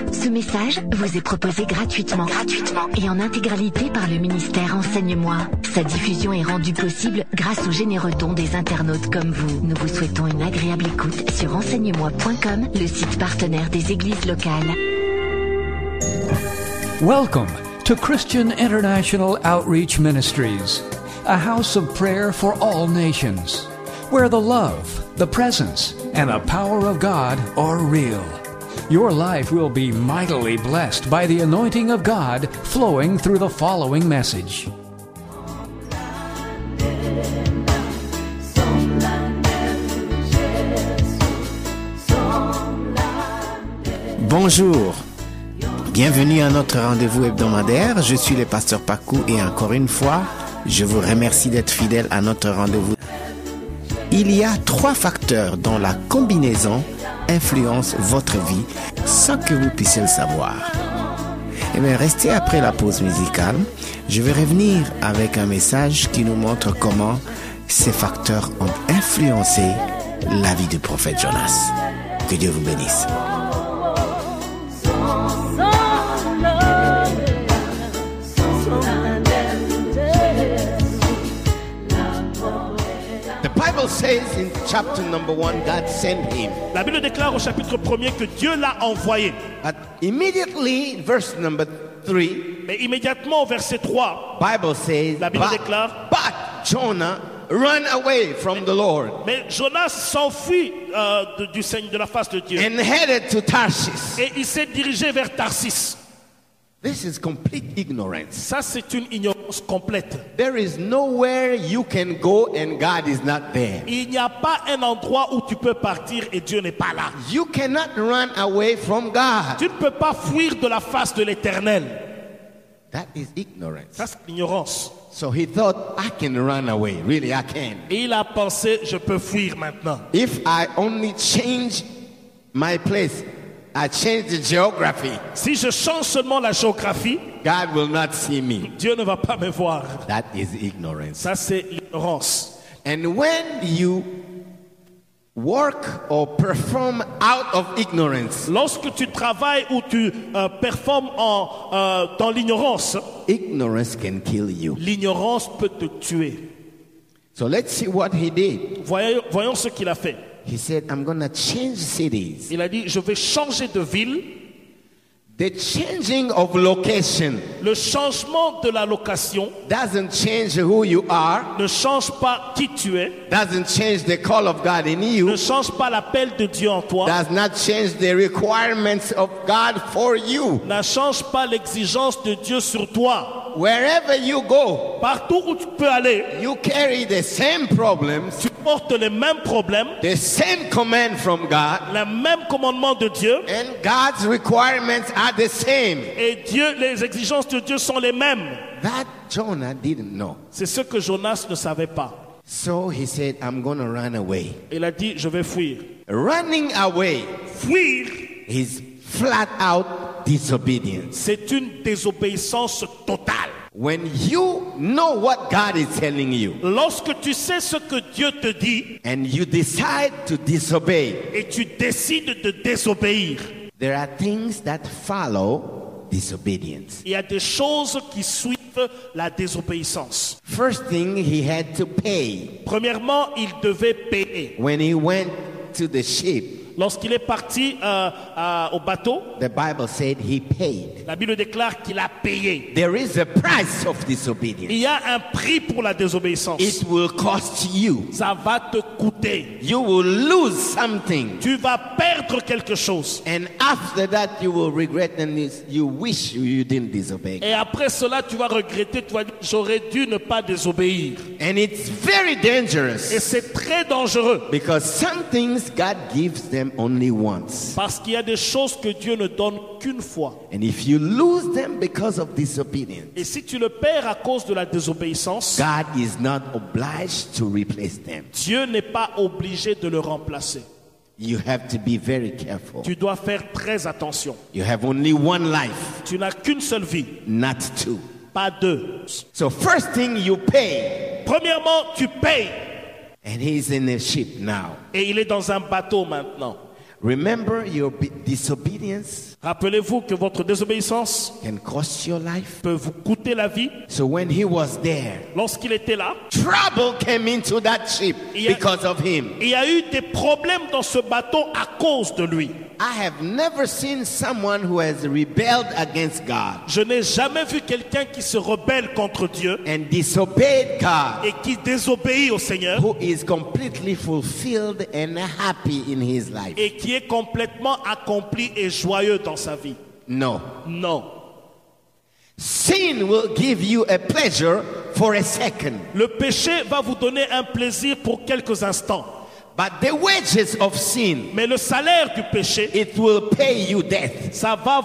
Ce message vous est proposé gratuitement et en intégralité par le ministère Enseigne-moi. Sa diffusion est rendue possible grâce aux généreux dons des internautes comme vous. Nous vous souhaitons une agréable écoute sur enseigne-moi.com, le site partenaire des églises locales. Welcome to Christian International Outreach Ministries, a house of prayer for all nations, where the love, the presence, and the power of God are real. Your life will be mightily blessed by the anointing of God flowing through the following message. Bonjour, bienvenue à notre rendez-vous hebdomadaire. Je suis le pasteur Pakou et encore une fois, je vous remercie d'être fidèle à notre rendez-vous. Il y a 3 facteurs dont la combinaison influence votre vie sans que vous puissiez le savoir. Eh bien, restez après la pause musicale. Je vais revenir avec un message qui nous montre comment ces facteurs ont influencé la vie du prophète Jonas. Que Dieu vous bénisse. The Bible says in chapter number 1, God sent him. La Bible déclare au chapitre 1er que Dieu l'a envoyé. But immediately, verse number 3, Mais immédiatement au verset 3, Bible says, La Bible déclare, but Jonah ran away from the Lord mais Jonas s'enfuit de la face de Dieu. and headed to Tarshish. Et il s'est dirigé vers Tarsis. This is complete ignorance. Ça, c'est une ignorance complète. There is nowhere you can go and God is not there. Il n'y a pas un endroit où tu peux partir et Dieu n'est pas là. You cannot run away from God. Tu ne peux pas fuir de la face de l'Éternel. That is ignorance. Ça, c'est l'ignorance. So he thought, I can run away. Really, I can. Et il a pensé, je peux fuir maintenant. If I only change my place, I change the geography, Si je change seulement la géographie, God will not see me. Dieu ne va pas me voir. That is ignorance. Ça, c'est l'ignorance. And when you work or perform out of ignorance, Lorsque tu travailles ou tu performes dans l'ignorance, ignorance can kill you. l'ignorance peut te tuer. So let's see what he did. Voyons ce qu'il a fait. He said, I'm going to change cities. Il a dit, je vais changer de ville. The changing of location Le changement de la location doesn't change who you are, ne change pas qui tu es, doesn't change the call of God in you, ne change pas l'appel de Dieu en toi, does not change the requirements of God for you. ne change pas l'exigence de Dieu sur toi. Wherever you go, Partout où tu peux aller, you carry the same problems, tu portes les mêmes problèmes, the same command from God, le même commandement de Dieu, and God's requirements are the same. et Dieu, les exigences de Dieu sont les mêmes. That Jonah didn't know. C'est ce que Jonas ne savait pas. So he said, I'm going to run away. Il a dit, je vais fuir. Running away Fuir, is flat out disobedience. c'est une désobéissance totale. When you know what God is telling you Lorsque tu sais ce que Dieu te dit and you decide to disobey, et tu décides de désobéir, there are things that follow disobedience. il y a des choses qui suivent la désobéissance. First thing, he had to pay. Premièrement, il devait payer. When he went to the ship, Lorsqu'il est parti au bateau, the Bible said he paid. la Bible déclare qu'il a payé. There is a price of Il disobedience. y a un prix pour la désobéissance. It will cost you. Ça va te coûter. You will lose something. Tu vas perdre quelque chose. And after that, you will regret and you wish you didn't disobey. Et après cela, tu vas regretter, tu vas dire, j'aurais dû ne pas désobéir. And it's very Et dangerous c'est très dangereux. because some things God gives them only once. Parce qu'il y a des choses que Dieu ne donne qu'une fois. And if you lose them because of disobedience, Et si tu le perds à cause de la désobéissance, God is not obliged to replace them. Dieu n'est pas obligé de le remplacer. You have to be very careful. Tu dois faire très attention. You have only one life, Tu n'as qu'une seule vie, not two. pas deux. So first thing, you pay. Premièrement, tu payes. And he's in a ship now. Et il est dans un bateau maintenant. Remember, your disobedience Rappelez-vous que votre désobéissance can cost your life. peut vous coûter la vie. So when he was there, Lorsqu'il était là, trouble came into that ship Yeah. because of him. il y a eu des problèmes dans ce bateau à cause de lui. I have never seen someone who has rebelled against God Je n'ai jamais vu quelqu'un qui se rebelle contre Dieu and disobeyed God, et qui désobéit au Seigneur who is completely fulfilled and happy in his life. et qui est complètement accompli et joyeux dans sa vie. No. Non. Sin will give you a pleasure for a second, Le péché va vous donner un plaisir pour quelques instants. but the wages of sin, Mais le salaire du péché, it will pay you death. ça va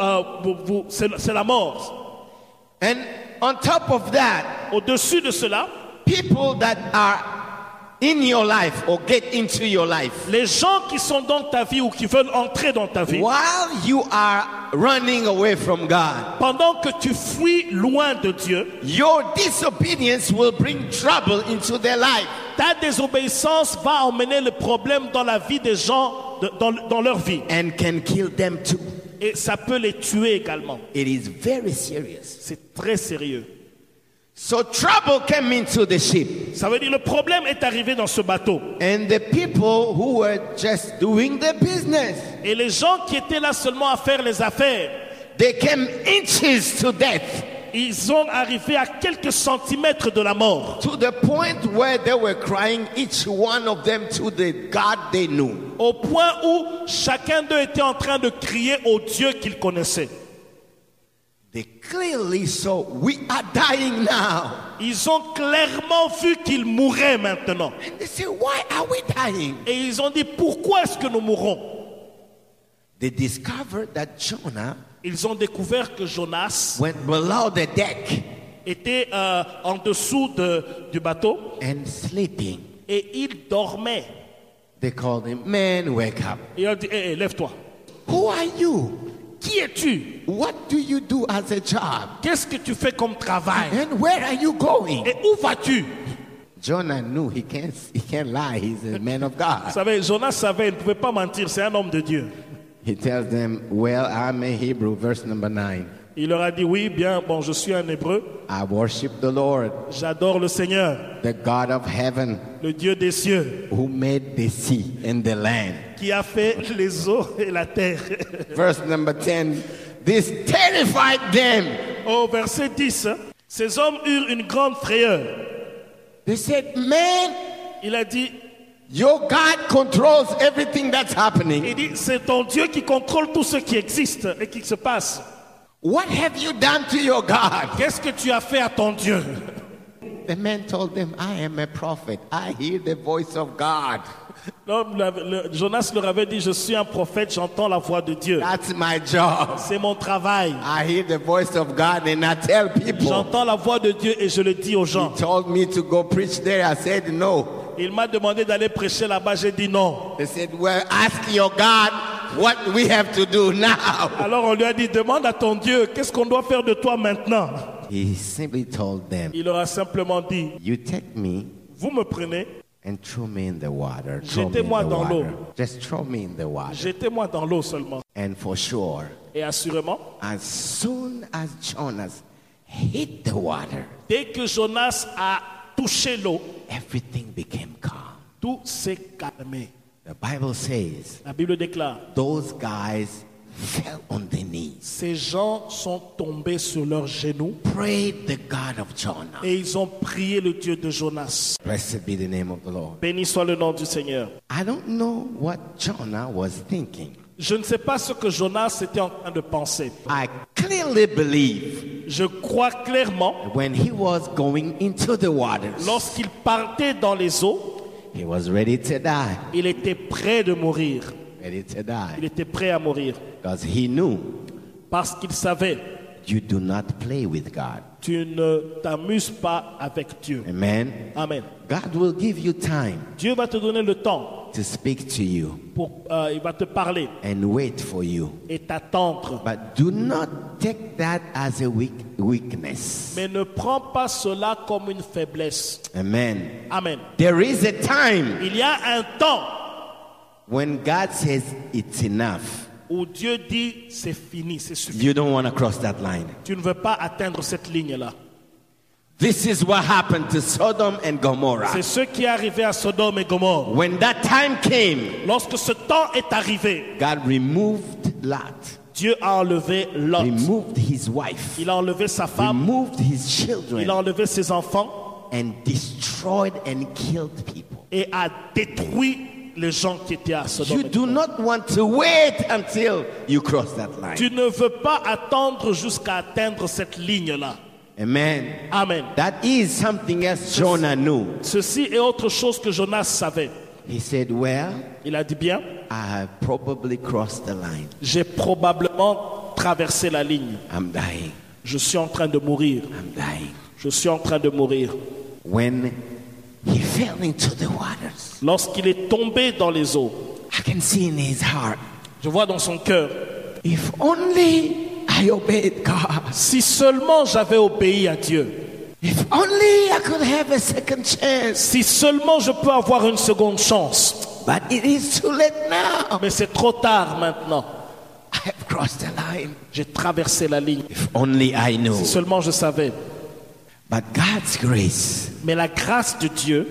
c'est la mort. And on top of that, Au-dessus de cela, people that are in your life or get into your life, les gens qui sont dans ta vie ou qui veulent entrer dans ta vie, while you are running away from God, pendant que tu fuis loin de Dieu, your disobedience will bring trouble into their life. ta désobéissance va emmener le problème dans la vie des gens, dans leur vie. And can kill them too. Et ça peut les tuer également. It is very serious. C'est très sérieux. So trouble came into the ship. Ça veut dire le problème est arrivé dans ce bateau. And the people who were just doing their business, Et les gens qui étaient là seulement à faire les affaires, they came inches to death, ils sont arrivés à quelques centimètres de la mort. to the point where they were crying, each one of them, to the God they knew. Au point où chacun d'eux était en train de crier au Dieu qu'ils connaissaient. They clearly saw, we are dying now. Ils ont clairement vu qu'ils mouraient maintenant. And they say, why are we dying? Et ils ont dit, pourquoi est-ce que nous mourons? They discovered that Jonah Ils ont découvert que Jonas went below the deck était en dessous du bateau and sleeping. et il dormait. They called him, man, wake up. Et il a dit, hé, lève-toi. Who are you? Qui es-tu? What do you do as a job? Qu'est-ce que tu fais comme travail? And where are you going? Et où vas-tu? Jonah knew he can't lie. He's a man of Vous God. savez, Jonas savait, il ne pouvait pas mentir, c'est un homme de Dieu. He tells them, well, I'm a Hebrew, verse number 9. Il leur a dit, oui, bien, bon, je suis un Hébreu, I worship the Lord, j'adore le Seigneur, the God of heaven, le Dieu des cieux, who made the sea and the land. qui a fait les eaux et la terre. Verse number 10, this terrified them. Au verset 10, hein, ces hommes eurent une grande frayeur. They said, man, Il a dit, your God controls everything that's happening. il dit, c'est ton Dieu qui contrôle tout ce qui existe et qui se passe. What have you done to your God? Qu'est-ce que tu as fait à ton Dieu? The man told them, I am a prophet. I hear the voice of God. Jonas leur avait dit, je suis un prophète, j'entends la voix de Dieu. That's my job. C'est mon travail. I hear the voice of God and I tell people. J'entends la voix de Dieu et je le dis aux gens. He told me to go preach there. I said no. Il m'a demandé d'aller prêcher là-bas, j'ai dit non. They said, well, ask your God what we have to do now. Alors on lui a dit, demande à ton Dieu, qu'est-ce qu'on doit faire de toi maintenant? He simply told them, Il leur a simplement dit, you take me vous me prenez, and throw me in the water. Throw me in jetez-moi the dans l'eau. water. Just throw me in the water. Jetez-moi dans l'eau seulement. And for sure, Et assurément, as soon as Jonas hit the water, dès que Jonas a touché l'eau, everything became calm. tout s'est calmé. The Bible says La Bible déclare, those guys fell on their knees, ces gens sont tombés sur leurs genoux prayed the God of Jonah. et ils ont prié le Dieu de Jonas. Blessed be the name of the Lord. Béni soit le nom du Seigneur. I don't know what Jonah was thinking. Je ne sais pas ce que Jonas était en train de penser. I clearly believe Je crois clairement, when he was going into the waters, lorsqu'il partait dans les eaux, he was ready to die. il était prêt de mourir. Ready to Il die. était prêt à mourir. Because he knew Parce qu'il savait, you do not play with God. tu ne t'amuses pas avec Dieu. Amen. Amen. God will give you time Dieu va te donner le temps, to speak to you il va te parler and wait for you. et t'attendre. But do not take that as a weakness. Mais ne prends pas cela comme une faiblesse. Amen. Amen. There is a time Il y a un temps When God says it's enough, où Dieu dit c'est fini, c'est suffisant. you don't want to cross that line. Tu ne veux pas atteindre cette ligne-là. This is what happened to Sodom and Gomorrah. C'est ce qui est arrivé à Sodome et Gomorrhe. When that time came, Lorsque ce temps est arrivé, God removed Lot, Dieu a enlevé Lot. removed his wife, Il a enlevé sa femme, removed his il a children, enlevé ses enfants and destroyed and killed people. et a détruit les gens qui étaient à Sodome. You et do Gomorrhe. not want to wait until you cross that line. Tu ne veux pas attendre jusqu'à atteindre cette ligne-là. Amen. Amen. That is something else Jonah knew. Ceci est autre chose que Jonas savait. He said, well, Il a dit bien, I have probably crossed the line. j'ai probablement traversé la ligne. I'm dying. Je suis en train de mourir. I'm dying. Je suis en train de mourir. When he fell into the waters, Lorsqu'il est tombé dans les eaux, I can see in his heart, je vois dans son cœur, if only I obeyed God. si seulement j'avais obéi à Dieu, If only I could have a second chance. si seulement je peux avoir une seconde chance. But it is too late now. Mais c'est trop tard maintenant. I have crossed the line. J'ai traversé la ligne. If only I knew. Si seulement je savais. But God's grace, Mais la grâce de Dieu,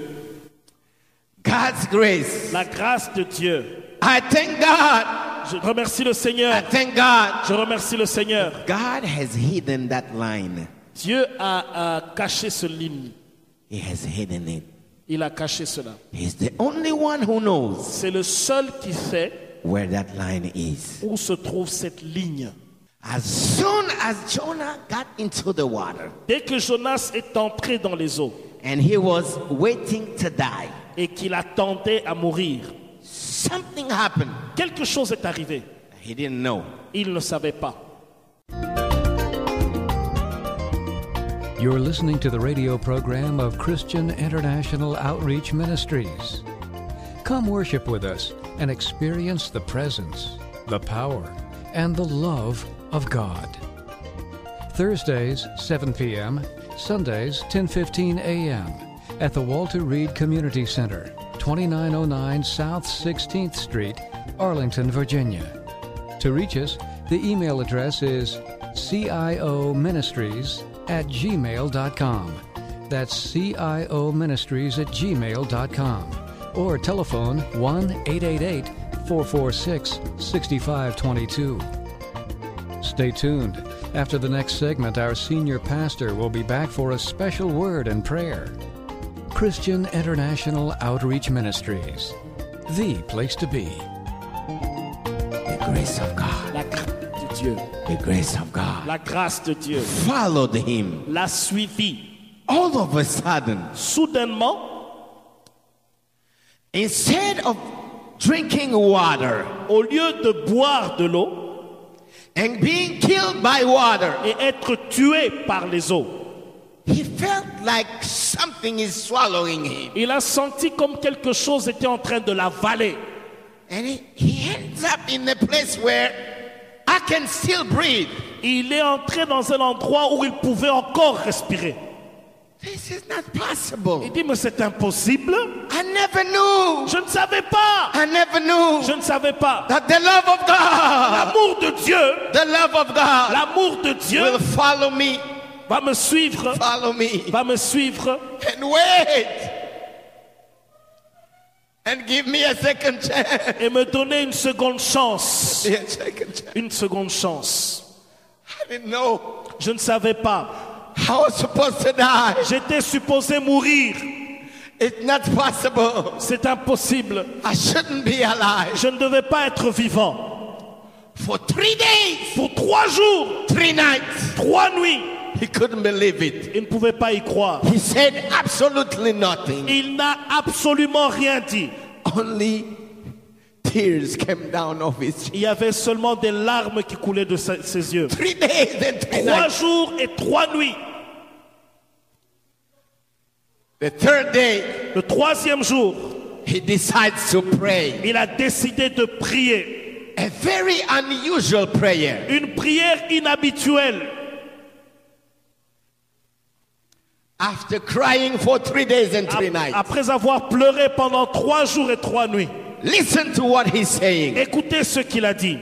God's grace. la grâce de Dieu, I thank God. je remercie le I Seigneur. thank God. Je remercie le Seigneur. God has hidden that line. Dieu a caché ce ligne. He has hidden it. Il a caché cela. He's the only one who knows C'est le seul qui sait where that line is. où se trouve cette ligne. As soon as Jonah got into the water Dès que Jonas est entré dans les eaux and he was waiting to die, et qu'il attendait à mourir, something happened. quelque chose est arrivé. He didn't know. Il ne savait pas. You're listening to the radio program of Christian International Outreach Ministries. Come worship with us and experience the presence, the power, and the love of God. Thursdays, 7 p.m., Sundays, 10:15 a.m. at the Walter Reed Community Center, 2909 South 16th Street, Arlington, Virginia. To reach us, the email address is cioministries@gmail.com. That's cioministries@gmail.com. Or telephone 1-888-446-6522. Stay tuned. After the next segment, our senior pastor will be back for a special word and prayer. Christian International Outreach Ministries, the place to be. The grace of God. La grâce de Dieu, The grace of God la grâce de Dieu followed him. l'a suivi. All of a sudden, Soudainement, instead of drinking water au lieu de boire de l'eau and being killed by water, et être tué par les eaux, he felt like something is swallowing him. il a senti comme quelque chose était en train de l'avaler. And he ends up in a place where I can still breathe. Il est entré dans un endroit où il pouvait encore respirer. This is not possible. Il dit, mais c'est impossible. I never knew. Je ne savais pas. I never knew Je ne savais pas. that the love of God, L'amour de Dieu, the love of God l'amour de Dieu will follow me, va me suivre, va me suivre and wait and give me a second chance. et me donner une seconde chance. A second chance. Une seconde chance. I didn't know Je ne savais pas. I was supposed to die. J'étais supposé mourir. It's not possible. C'est impossible. I shouldn't be alive. Je ne devais pas être vivant. For 3 days, Pour 3 jours, 3 nights, 3 nuits, he couldn't believe it. il ne pouvait pas y croire. He said absolutely nothing. Il n'a absolument rien dit. Only tears came down off his cheek. Il y avait seulement des larmes qui coulaient de ses yeux. 3 days and 3 3 nights. jours et 3 nuits. The third day, Le 3e jour, he decides to pray. il a décidé de prier. A very unusual prayer. Une prière inhabituelle. After crying for 3 days and 3 nights, Après avoir pleuré pendant 3 jours et 3 nuits. Listen to what he's saying. Écoutez ce qu'il a dit.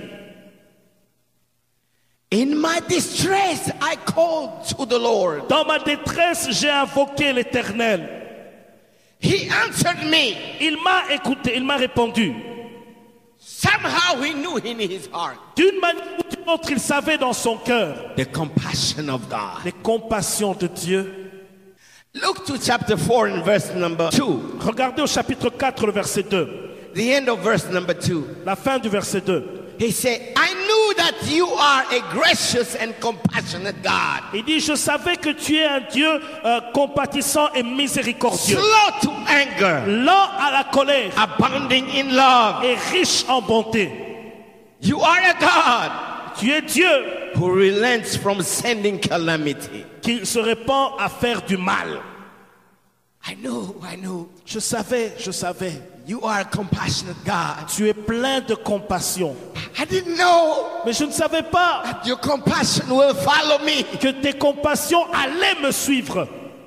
In my distress, I called to the Lord. Dans ma détresse, j'ai invoqué l'Éternel. He answered me. Il m'a écouté, il m'a répondu. Somehow he knew in his heart D'une manière ou d'une autre, il savait dans son cœur the compassion of God. les compassions de Dieu. Look to chapter 4 and verse number 2. Regardez au chapitre 4, le verset 2. The end of verse number 2. La fin du verset 2. He said, I knew that you are a gracious and compassionate God. Il dit, je savais que tu es un Dieu compatissant et miséricordieux. Slow to anger, Lent à la colère abounding in love. et riche en bonté. You are a God Tu es Dieu who relents from sending calamity. qui se répand à faire du mal. I know. Je savais. You are a compassionate God. Tu es plein de compassion. I didn't know Mais je ne savais pas that your compassion will follow me. que tes compassions allaient me suivre.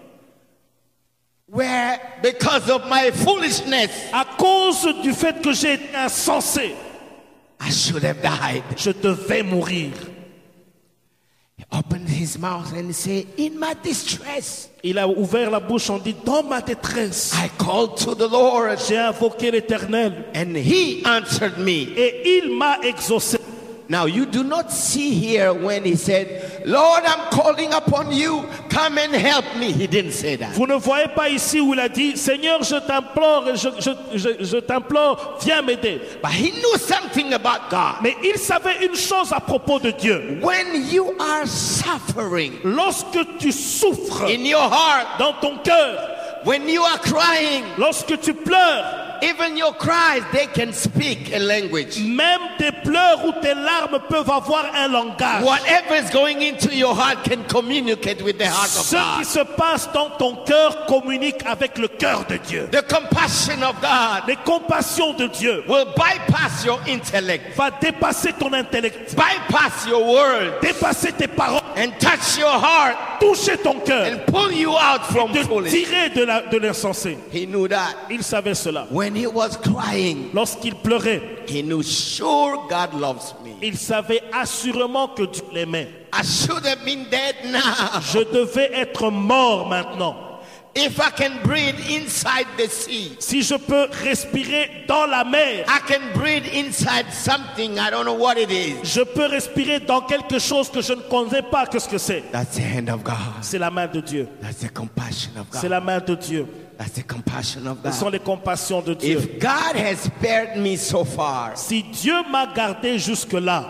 Where, because of my foolishness, À cause du fait que j'ai été insensé, I should have died. je devais mourir. He opened his mouth and said, in my distress, Il a ouvert la bouche en dit, dans ma détresse, I called to the Lord j'ai invoqué l'Éternel and he answered me. et il m'a exaucé. Now you do not see here when he said, Lord, I'm calling upon you, come and help me. He didn't say that. Vous ne voyez pas ici où il a dit, Seigneur, je t'implore, je t'implore, viens m'aider. But he knew something about God. Mais il savait une chose à propos de Dieu. When you are suffering Lorsque tu souffres in your heart, dans ton cœur, when you are crying, lorsque tu pleures, even your cries, they can speak a language. même tes pleurs ou tes larmes peuvent avoir un langage. Whatever is going into your heart can communicate with the heart of Ce qui God. se passe dans ton cœur communique avec le cœur de Dieu. The compassion of God Les compassions de Dieu will bypass your intellect, va dépasser ton intellect, bypass your words, dépasser tes paroles, and touch your heart toucher ton cœur, and pull you out from te foolish. tirer de l'insensé. He knew that. Il savait cela. When he was crying, Lorsqu'il pleurait, he knew sure God loves me. il savait assurément que Dieu l'aimait. I should have been dead now. Je devais être mort maintenant. If I can breathe inside the sea, Si je peux respirer dans la mer, I can breathe inside something, I don't know what it is. je peux respirer dans quelque chose que je ne connais pas qu'est-ce que c'est. That's the hand of God. C'est la main de Dieu. That's the compassion of C'est God. la main de Dieu. That's the compassion of Ce sont God. les compassions de Dieu. If God has spared me so far, Si Dieu m'a gardé jusque-là,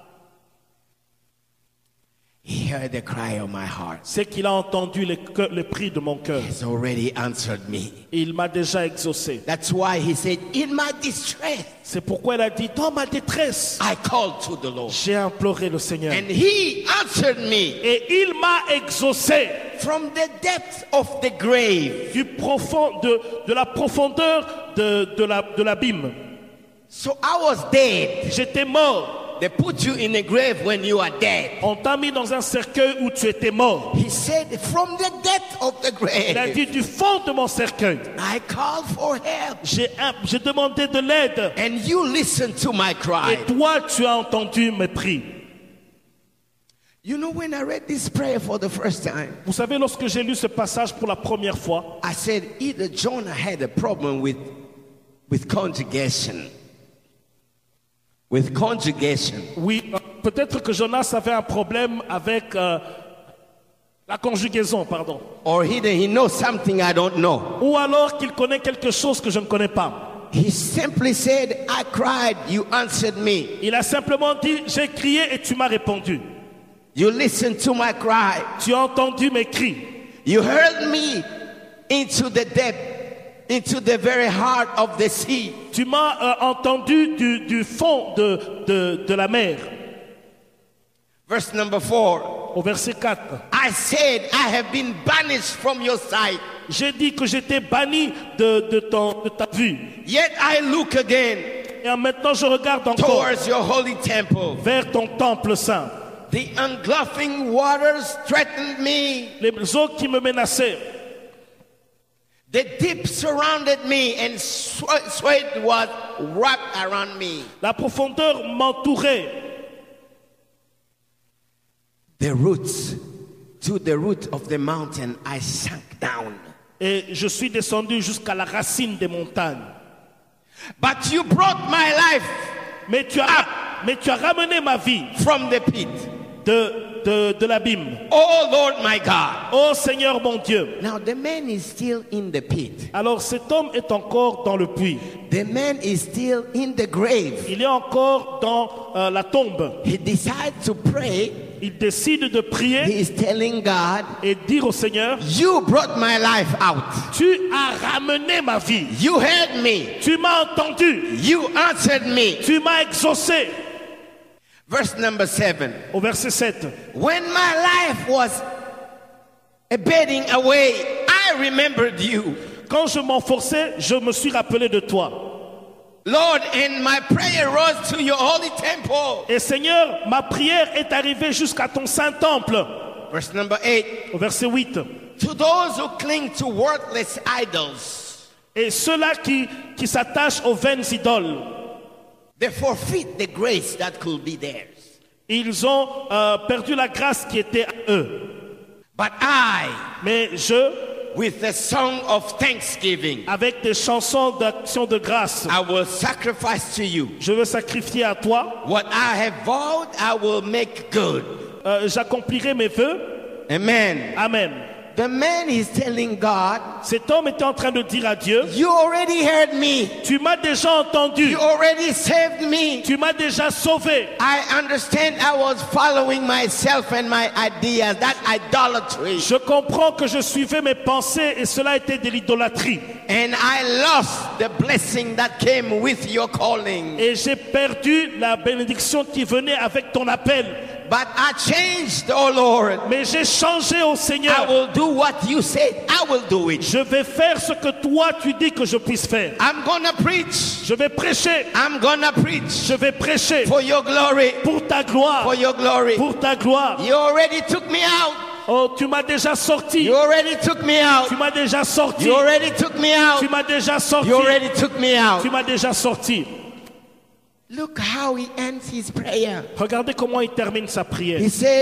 He heard the cry of my heart. c'est qu'il a entendu les cris de mon cœur. He's already answered me. Il m'a déjà exaucé. That's why He said, in my distress, C'est pourquoi il a dit, dans ma détresse, I called to the Lord. j'ai imploré le Seigneur. And He answered me Et il m'a exaucé from the depths of the grave. du profond, de la profondeur de l'abîme. So I was dead. J'étais mort. They put you in a grave when you are dead. On t'a mis dans un cercueil où tu étais mort. He said, from the depth of the Il a grave, dit, du fond de mon cercueil, I called for help. j'ai demandé de l'aide. And you listened to my cry. Et toi, tu as entendu mes prix. You know, when I read this prayer for the first time, Vous savez, lorsque j'ai lu ce passage pour la première fois, I said either Jonah had a problem with conjugation. With conjugation. oui, peut-être que Jonas avait un problème avec la conjugaison, pardon. Or either he knows something I don't know. Ou alors qu'il connaît quelque chose que je ne connais pas. He simply said, I cried, you answered me. Il a simplement dit, j'ai crié et tu m'as répondu. You listened to my cry. Tu as entendu mes cris. You hurled me into the depth, into the very heart of the sea. Tu m'as entendu du fond de la mer. Verse number 4. Au verset 4. I said, I have been banished from your sight. J'ai dit que j'étais banni de ta vue. Yet I look again Et maintenant je regarde encore towards your holy temple. vers ton temple saint. The engulfing waters threatened me. Les eaux qui me menaçaient, The deep surrounded me and sweat was wrapped around me. La profondeur m'entourait. The roots, to the root of the mountain, I sank down. Et je suis descendu jusqu'à la racine des montagnes. But you brought my life Mais tu as ramené ma vie from the pit. de l'abîme. Oh Lord my God. Oh Seigneur mon Dieu. Now the man is still in the pit. Alors cet homme est encore dans le puits. The man is still in the grave. Il est encore dans la tombe. He decides to pray. Il décide de prier He is telling God, et dire au Seigneur, you brought my life out. tu as ramené ma vie. You heard me. Tu m'as entendu. You answered me. Tu m'as exaucé. Verse number 7. Au verset 7. When my life was ebbing away, I remembered you. Quand je m'enfonçais, je me suis rappelé de toi. Lord, and my prayer rose to your holy temple. Et Seigneur, ma prière est arrivée jusqu'à ton saint temple. Verse number 8. Au verset 8. To those who cling to worthless idols, Et ceux-là qui s'attachent aux vaines idoles, they forfeit the grace that could be theirs. ils ont perdu la grâce qui était à eux. But I, Mais je, with a song of thanksgiving, avec des chansons d'action de grâce, I will sacrifice to you. je veux sacrifier à toi. What I have vowed, I will make good. J'accomplirai mes vœux. Amen. Amen. The man is telling God, Cet homme était en train de dire à Dieu, you already heard me. tu m'as déjà entendu. You already saved me. Tu m'as déjà sauvé. I understand I was following myself and my ideas. That idolatry. Je comprends que je suivais mes pensées et cela était de l'idolâtrie. And I lost the blessing that came with your calling. Et j'ai perdu la bénédiction qui venait avec ton appel. But I changed, oh Lord. Mais j'ai changé au I Seigneur. will do what you said. I will do it. Je vais faire ce que toi tu dis que je puisse faire. I'm gonna preach. Je vais prêcher. I'm gonna preach Je vais prêcher for your glory. pour ta gloire. For your glory. Pour ta gloire. You already took me out. Oh, tu m'as déjà sorti. You already took me out. Tu m'as déjà sorti. You already took me out. Tu m'as déjà sorti. You already took me out. Tu m'as déjà sorti. Look how he ends his prayer. Regardez comment il termine sa prière. He said,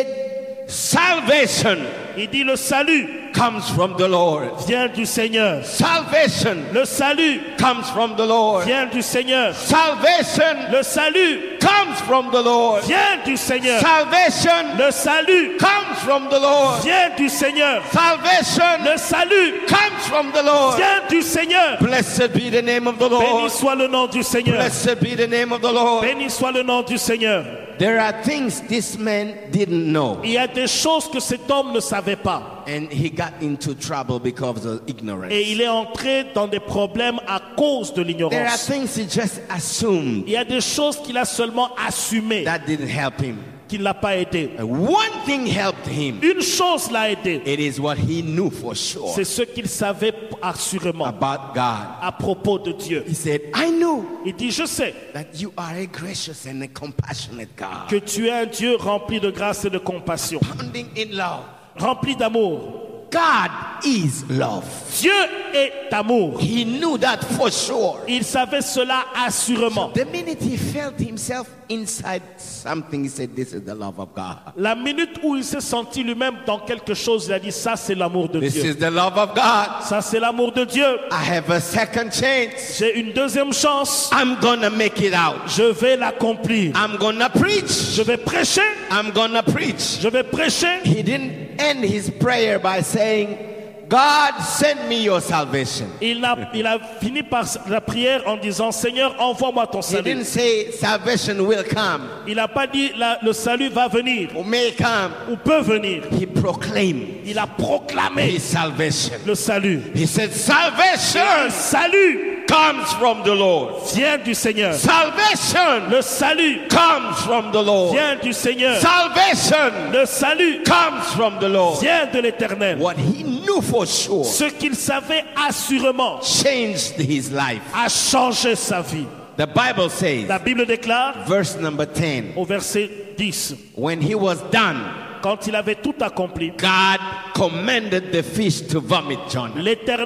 salvation Il dit le salut comes from the Lord. vient du Seigneur. Salvation Le salut comes from the Lord. vient du Seigneur. Salvation Le salut comes from the Lord. vient du Seigneur. Salvation Le salut comes from the Lord. vient du Seigneur. Salvation Le salut comes from the Lord. vient du Seigneur. Blessed be the name of the Béni Lord. soit le nom du Seigneur. Blessed be the name of the Lord. Béni soit le nom du Seigneur. There are things this man didn't know. Il y a des choses que cet homme ne savait pas. And he got into trouble because of ignorance. Et il est entré dans des problèmes à cause de There are l'ignorance. things he just assumed Il y a des choses qu'il a seulement assumées, that didn't help him. qui ne l'a pas aidé. And one thing helped him. Une chose l'a aidé. It is what he knew for sure C'est ce qu'il savait assurément about God. à propos de Dieu. He said, I knew Il dit, je sais that you are a gracious and a compassionate God. que tu es un Dieu rempli de grâce et de compassion, Abounding in love. rempli d'amour. God is love. Dieu est amour. He knew that for sure. Il savait cela assurément. The minute he felt himself inside something, he said, this is the love of God. La minute où il s'est senti lui-même dans quelque chose, il a dit, ça c'est l'amour de This Dieu. is the love of God. Ça c'est l'amour de Dieu. I have a second chance. J'ai une deuxième chance. I'm gonna make it out. Je vais l'accomplir. I'm gonna preach. Je vais prêcher. I'm gonna preach. Je vais prêcher. He didn't end his prayer by saying, God, send me your salvation. Il a fini par la prière en disant, Seigneur, envoie-moi ton He salut. didn't say salvation will come Il n'a pas dit, le salut va venir or may come. ou peut venir. He proclaimed Il a proclamé his salvation. le salut. He said, Le salvation salut comes from the Lord. vient du Seigneur. Salvation Le salut comes from the Lord. vient du Seigneur. Salvation Le salut comes from the Lord. vient de l'Éternel. What he knew for sure Ce qu'il savait assurément changed his life. a changé sa vie. The Bible says, La Bible déclare verse number 10, au verset 10, when he was done, quand il avait tout accompli, God commanded the fish to vomit Jonah. l'Éternel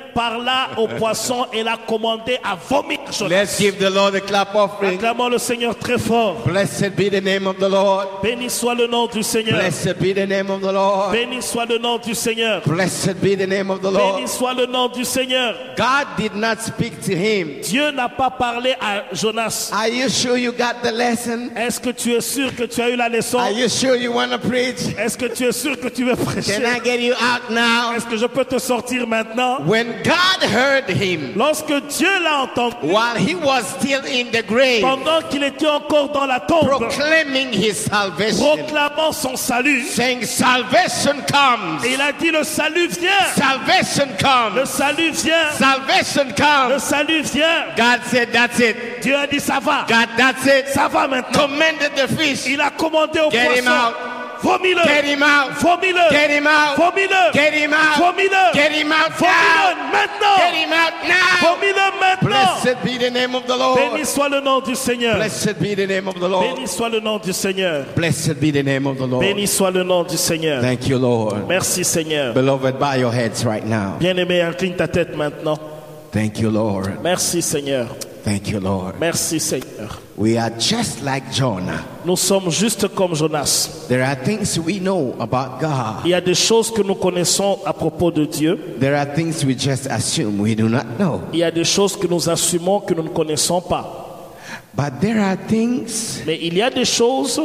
parla au poisson et l'a commandé à vomir Jonas. Let's give the Lord a clap offering. Acclamons le Seigneur très fort. Blessed be the name of the Lord. Béni soit le nom du Seigneur. Blessed be the name of the Lord. Béni soit le nom du Seigneur. Blessed be the name of the Lord. Béni soit le nom du Seigneur. God did not speak to him. Dieu n'a pas parlé à Jonas. Are you sure you got the lesson? Est-ce que tu es sûr que tu as eu la leçon? Are you sure you want to preach? Est-ce que tu es sûr que tu veux prêcher? Can I get you out now? Est-ce que je peux te sortir maintenant? When God heard him, Lorsque Dieu l'a entendu, while he was still in the grave, pendant qu'il était encore dans la tombe, proclaiming his salvation, proclamant son salut, saying, salvation comes. et il a dit, le salut vient. Salvation Le comes. salut vient. Salvation Le comes. salut vient. God said, that's it. Dieu a dit, ça va. God, that's it. Ça va maintenant. Commanded the fish. Il a commandé au Get him poisson. out. Vomis-le. Get him out. Vomis-le. Get him out. Vomis-le. Get him out. Vomis-le. Get him out Vomis-le now. maintenant. Get him out now. Vomis-le maintenant. Blessed be the name of the Lord. Béni soit le nom du Seigneur. Blessed be the name of the Lord. Béni soit le nom du Seigneur. Blessed be the name of the Lord. Béni soit le nom du Seigneur. Thank you, Lord. Merci Seigneur. Beloved, bow your heads right now. Bien-aimé, incline ta tête maintenant. Thank you, Lord. Merci Seigneur. Thank you, Lord. Merci Seigneur. We are just like Jonah. Nous sommes juste comme Jonas. There are things we know about God. Il y a des choses que nous connaissons à propos de Dieu. There are things we just assume we do not know. Il y a des choses que nous assumons que nous ne connaissons pas. But there are things Mais il y a des choses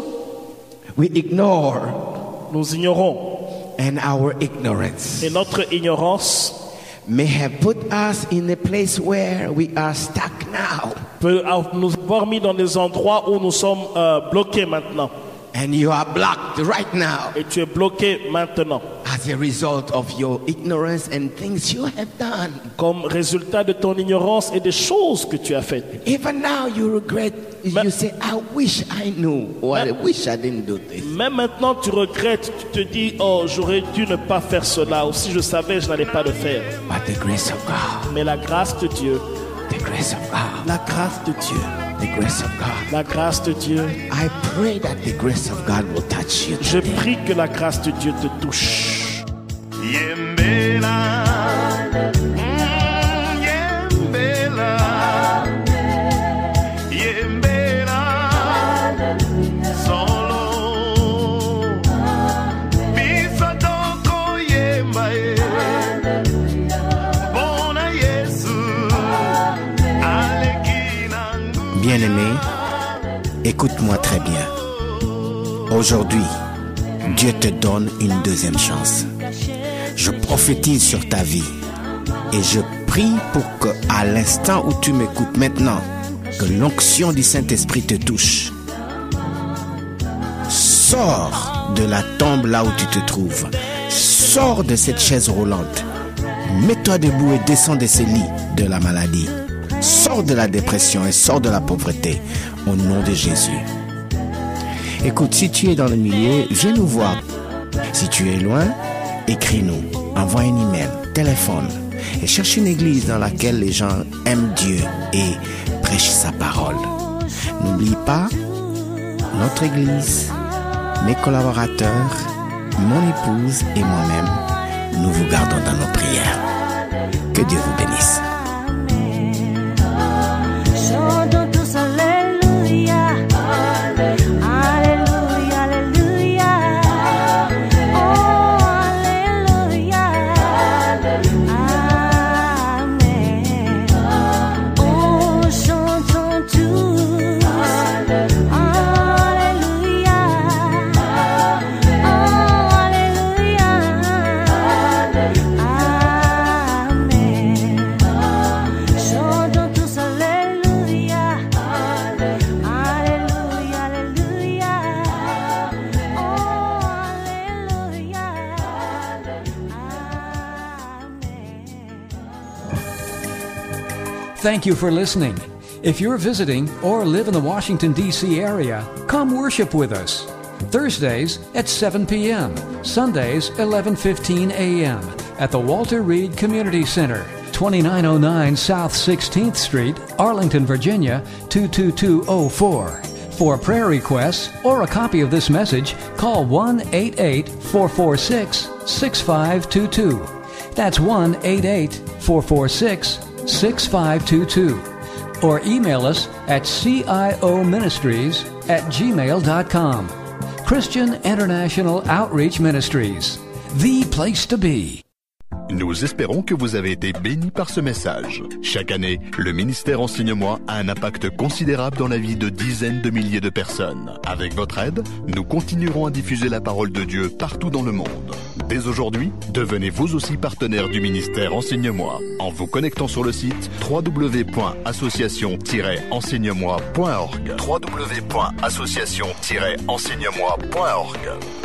we ignore, que nous ignorons. and our ignorance Et notre ignorance may have put us in a place where we are stuck now. peut nous avoir mis dans des endroits où nous sommes bloqués maintenant. And you are blocked right now Et tu es bloqué maintenant. as a result of your ignorance and things you have done. Comme résultat de ton ignorance et des choses que tu as faites. Even now you regret, you say, I wish I knew, or I wish I didn't do this. Même maintenant tu regrettes, tu te dis, oh j'aurais dû ne pas faire cela, ou si je savais je n'allais pas le faire. But the grace of God, Mais la grâce de Dieu, the grace of God, la grâce de Dieu, the grace of God. la grâce de Dieu, I pray that the grace of God will touch you je today. prie que la grâce de Dieu te touche. Yembela, yembela, yembela, solo, bisadoko yembaye, bona Yesu, alekinangu. Bien-aimé, écoute-moi très bien. Aujourd'hui, Dieu te donne une deuxième chance. Je prophétise sur ta vie et je prie pour que, à l'instant où tu m'écoutes maintenant, que l'onction du Saint-Esprit te touche. Sors de la tombe là où tu te trouves. Sors de cette chaise roulante. Mets-toi debout et descends de ce lit de la maladie. Sors de la dépression et sors de la pauvreté au nom de Jésus. Écoute, si tu es dans le milieu, viens nous voir. Si tu es loin, écris-nous, envoie un email, téléphone et cherche une église dans laquelle les gens aiment Dieu et prêchent sa parole. N'oublie pas, notre église, mes collaborateurs, mon épouse et moi-même, nous vous gardons dans nos prières. Que Dieu vous bénisse. Chantons tous Alléluia, Alléluia, Alléluia, oh Alléluia, Amen. Oh chantons tous Alléluia, oh Alléluia, Amen. Chantons tous Alléluia, Alléluia, Alléluia, oh Alléluia, Amen. Thank you for listening. If you're visiting or live in the Washington, D.C. area, come worship with us. Thursdays at 7 p.m., Sundays 11:15 a.m. at the Walter Reed Community Center, 2909 South 16th Street, Arlington, Virginia 22204. For prayer requests or a copy of this message, call 1-888-446-6522. That's 1-888-446-6522. Or email us at cioministries@gmail.com. Christian International Outreach Ministries, the place to be. Nous espérons que vous avez été bénis par ce message. Chaque année, le ministère Enseigne-moi a un impact considérable dans la vie de dizaines de milliers de personnes. Avec votre aide, nous continuerons à diffuser la parole de Dieu partout dans le monde. Dès aujourd'hui, devenez vous aussi partenaire du ministère Enseigne-moi en vous connectant sur le site www.association-enseigne-moi.org. www.association-enseigne-moi.org.